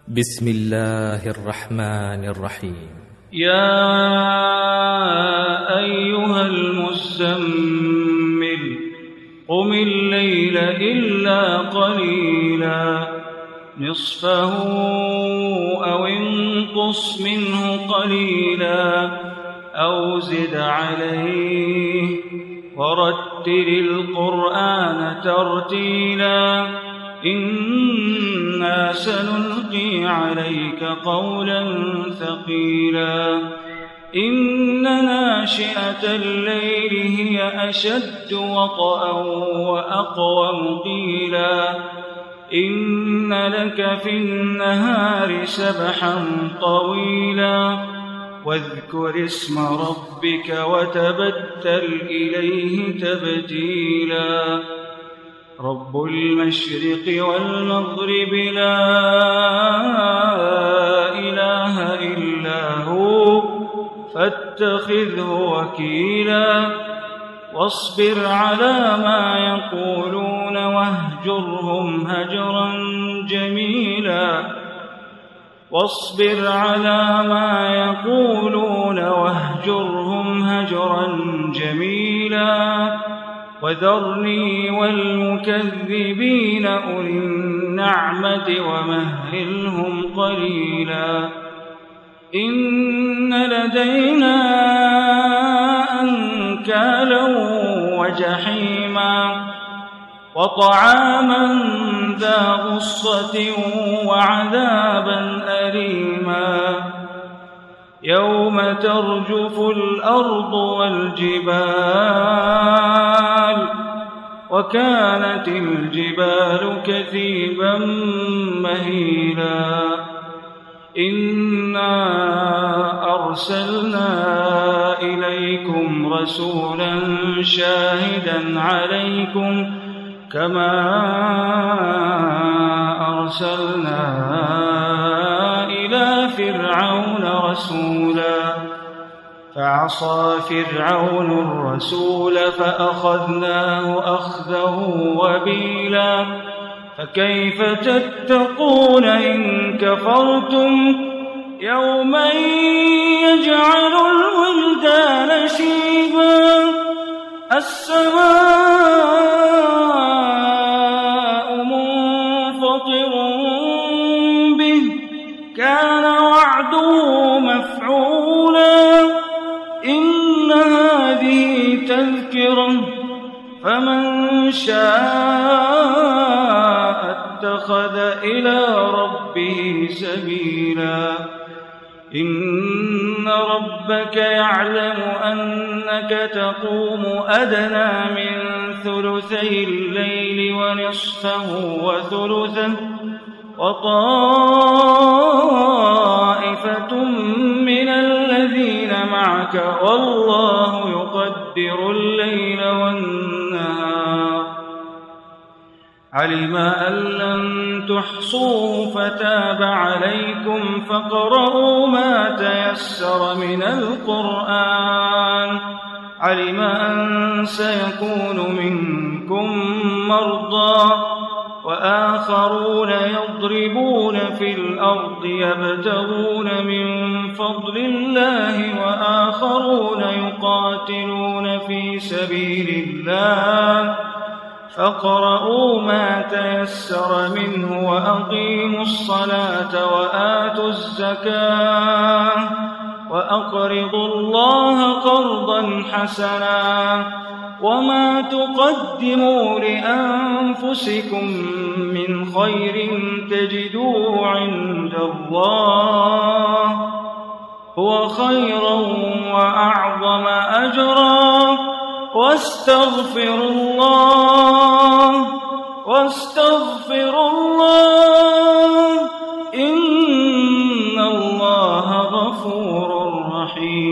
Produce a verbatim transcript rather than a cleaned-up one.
بسم الله الرحمن الرحيم. يا أيها المزمل قم الليل إلا قليلا نصفه أو انقص منه قليلا أو زد عليه ورتل القرآن ترتيلا إنا سنلقي عليك قولا ثقيلا إن ناشئة الليل هي أشد وطئا وأقوم قيلا إن لك في النهار سبحا طويلا واذكر اسم ربك وتبتل إليه تبتيلا رب المشرق والمغرب لا إله إلا هو فاتخذه وكيلا واصبر على ما يقولون واهجرهم هجرا جميلا واصبر على ما يقولون واهجرهم هجرا جميلا وذرني والمكذبين أولي النعمة ومهلهم قليلا إن لدينا أنكالا وجحيما وطعاما ذا غصة وعذابا أليما يوم ترجف الأرض والجبال وكانت الجبال كثيبا مهيلا إنا أرسلنا إليكم رسولا شاهدا عليكم كما أرسلنا إلى فرعون رسولا فعصى فرعون الرسول فأخذناه أخذه وبيلا فكيف تتقون إن كفرتم يوما يجعل الولدان شيبا السماء منفطر به كان وعده مفعولا إن هذه تذكرة فمن شاء اتخذ إلى ربه سبيلا إن ربك يعلم أنك تقوم أدنى من ثلثي الليل ونصفه وثلثه وطائفة من الذين معك والله يقدر الليل والنهار علم أن لن تحصوا فتاب عليكم فاقرؤوا ما تيسر من القرآن علم أن سيكون منكم مرضى وآخرون يضربون في الأرض يبتغون من فضل الله وآخرون يقاتلون في سبيل الله فاقرؤوا ما تيسر منه وأقيموا الصلاة وآتوا الزكاة وأقرضوا الله قرضا حسنا وما تقدموا لأنفسكم من خير تجدوه عند الله هو خيرا وأعظم أجرا واستغفر الله واستغفر الله إن الله غفور رحيم.